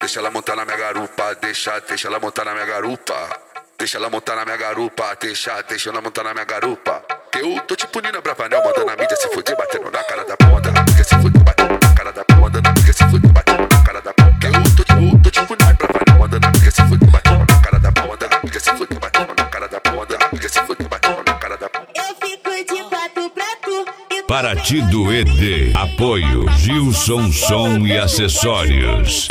deixa ela montar na minha garupa, deixa ela montar na minha garupa. Deixa ela montar na minha garupa, deixa ela montar na minha garupa. Eu tô tipo Nina Bravanel, mandando a mídia se fuder, batendo na cara da pau, mandando a mídia se fuder, batendo na cara da pau, mandando a mídia se fuder, batendo na cara da pau. Eu tô tipo Nina Bravanel, mandando a mídia se fuder, batendo na cara da pau, mandando a mídia se fuder, batendo na cara da pau, mandando a mídia se fuder, batendo na cara da pau. Eu fico de quatro pra tu. Paraty do ED. Apoio Gilson Som e Acessórios.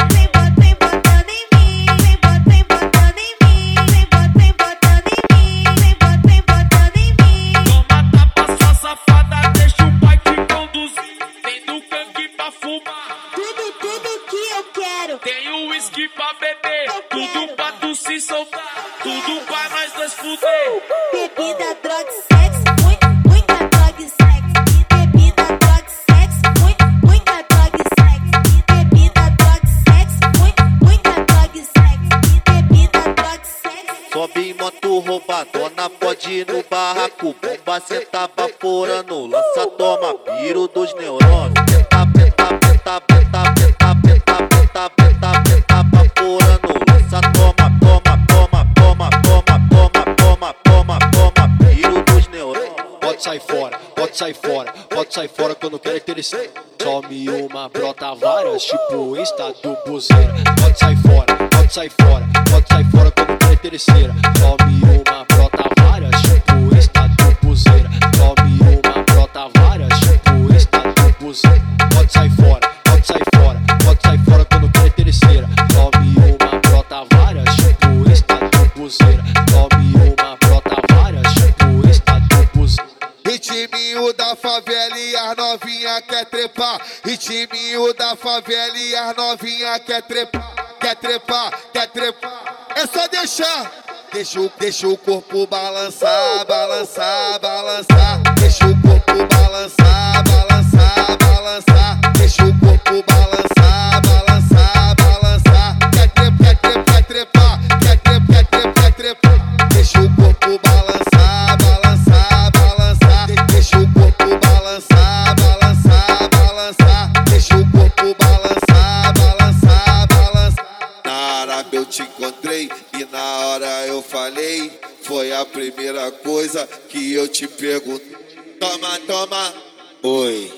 Tem uísque pra beber, tudo pra tu se soltar, tudo pra nós dois fuder. Bebida, droga e sexo, muita droga e sexo. Bebida, droga e sexo, muita droga e sexo. Bebida, droga e sexo, muita droga e sexo. Bebida, droga e sexo. Sobe em moto roubadona, pode ir no barraco. Bomba cê tá vaporando, lança, toma, piro dos neurônios. Peta, peta, peta, peta, peta, peta, peta, peta, peta, vaporando, lança, toma, toma, toma, toma, toma, toma, toma, toma, toma, piro dos neurônios. Pode sair fora, pode sair fora, pode sair fora que eu não quero interessar. Some uma, brota várias, tipo Insta do buzeira. Pode sair fora, pode sair fora, pode sair fora que eu não quero interesseira. Some uma, brota várias, tipo Insta do buzeira. Some uma, brota várias, tipo Insta do buzeira. Pode sair fora, pode sair fora, pode sair fora que eu não quero interesseira. Some uma, brota várias, tipo Insta do buzeira. Some uma, brota várias, tipo Insta do buzeira. Ritminho da favela e as novinha quer trepar. Ritminho da favela e as novinha quer trepar. Quer trepar, quer trepar. É só deixar. Deixa o corpo balançar, balançar, balançar. Deixa o corpo balançar, balançar, balançar. Deixa o corpo balançar, balançar, balançar. Quer trepar, quer trepar, quer trepar, quer trepar. Deixa o corpo balançar, balançar, balançar. Deixa o corpo balançar, balançar, balançar. Deixa o corpo balançar, balançar, balançar. Na Arábia eu te encontrei e na hora eu falei. Foi a primeira coisa que eu te perguntei. Toma, toma, oi.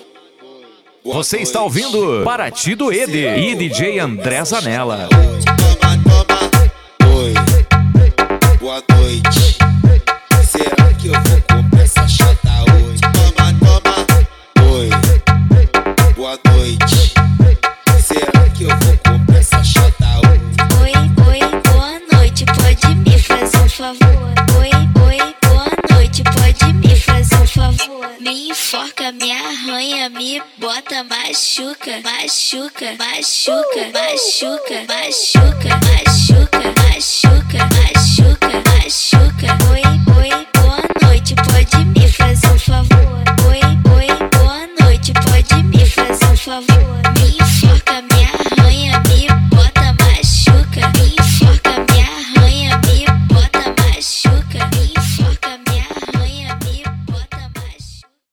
Você está ouvindo Paraty do ED e DJ André Zanella. Toma, toma, oi. Boa noite. Será que eu vou comprar essa chata hoje? Toma, toma, oi. Boa noite. Será que eu vou comprar essa chata hoje? Oi, boa noite, pode me fazer um favor? Oi, boa noite, pode me fazer um favor? Me enforca, me arranha, me bota, machuca, machuca, machuca, machuca, machuca, machuca, machuca, machuca.